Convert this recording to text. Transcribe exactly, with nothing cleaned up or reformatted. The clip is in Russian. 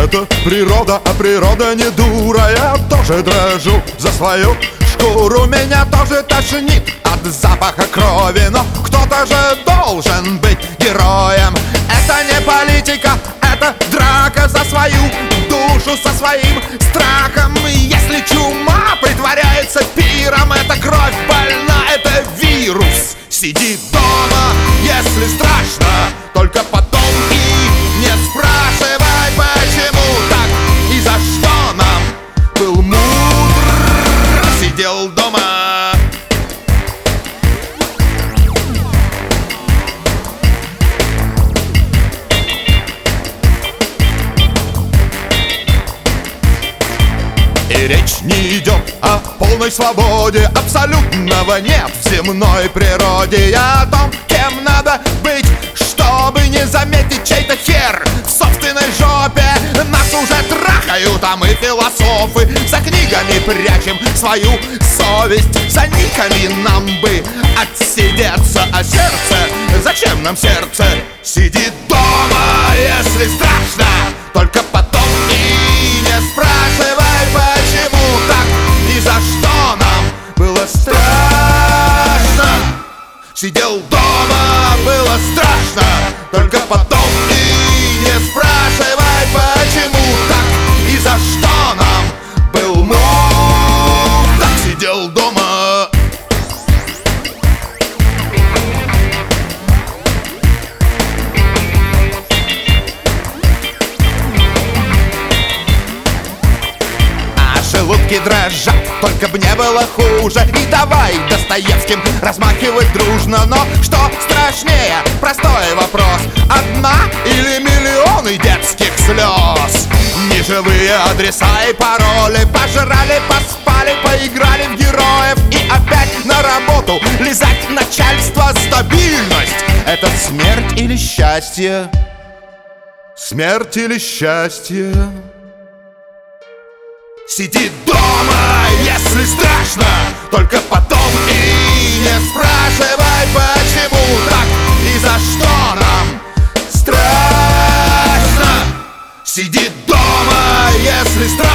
Это природа, а природа не дура. Я тоже дрожу за свою шкуру. Меня тоже тошнит от запаха крови, но кто-то же должен быть героем. Это не политика, это драка за свою душу, со своим страхом. И если чума притворяется пиром, это кровь больна, это вирус. Сиди дома, если страшно, только потом и не спрашивай, почему так и за что нам. Был мудр, сидел дома. И речь не идет о полной свободе, абсолютного нет в земной природе. И о том, кем надо быть, чтобы не заметить чей-то хер в собственной жопе. Нас уже трахают, а мы философы за книгами прячем свою совесть. За никами нам бы отсидеться, а сердце, зачем нам сердце? Сиди дома, если страшно, только потом и не спрашивай, почему так и за что нам было страшно. Сидел дома, было страшно, только потом и не спрашивай, почему так и за что нам был муд. Так сидел дома. Желудки дрожат, только б не было хуже. И давай Достоевским размахивать дружно. Но что страшнее? Простой вопрос: одна или миллионы детских слез? Неживые адреса и пароли. Пожрали, поспали, поиграли в героев. И опять на работу лизать начальство. Стабильность — это смерть или счастье? Смерть или счастье? Сиди дома, если страшно, только потом и не спрашивай, почему так и за что нам страшно. Сиди дома, если страшно.